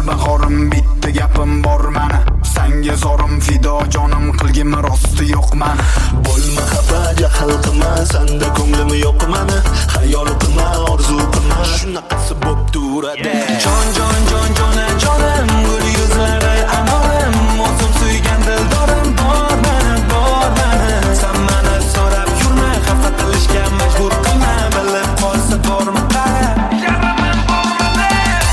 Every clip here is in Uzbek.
bahorim, bitta gapim bor mani. Sanga zorim fido jonim, qilgim rosti yo'q mani. Bo'lma xafa, jahl qilma, senda ko'nglim yo'q mani. Xayol qilma, orzu qilma, shunaqasi bo'p turadi. Jon jonim, gul yuzlari anorim, o'zim suygan dildorim bor mani. Sen meni so'rab yurma, xafa qilishga majbur qilma, bilib qolsa bormi qara. Yaraman bormi?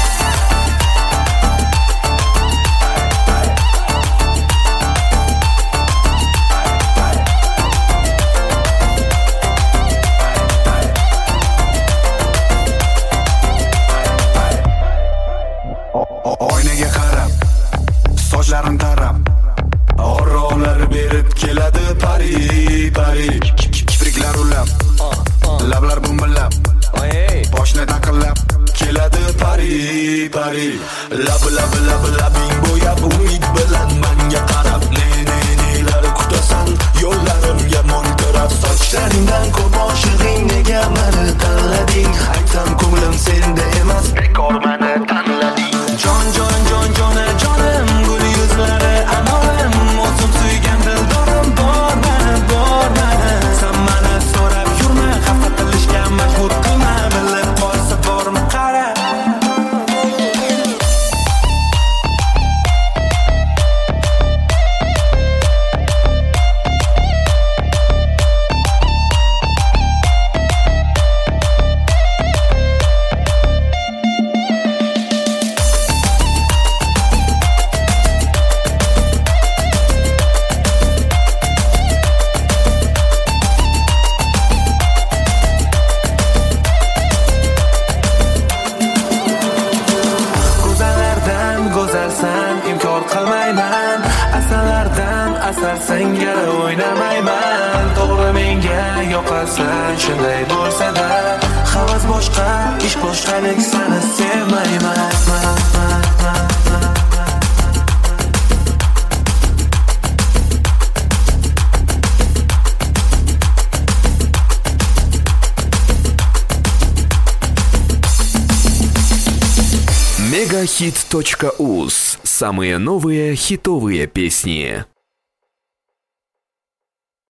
Oynaga qarab, sochlarim tarab, orrolar berib keladi pari. Kipriklar ulab, lablar bumbillab, boshni taqillab keladi pari. Labing bo'yab umid bilan menga qarab, nelar kutasan yo'llarimga mo'ltirab. Sochlaringdan ko'p oshig'ing, nega meni tanlading? Aytsam ko'nglim senda emas, bekor meni tanlading. Jonim, gul yuzlari anorim, o'zim suygan dildorim bor mani. Sen meni so'rab yurma, xafa qilishga majbur qilma, bilib qolsa bormi qara. Go'zalsan, inkor qilmayman. Asallardan asal singari o'ynamayman. To'g'ri menga yoqasan, shunday bo'lsa-da, havas boshqa, ish boshqalik, seni sevmayman. Megahit.uz. Самые новые хитовые песни.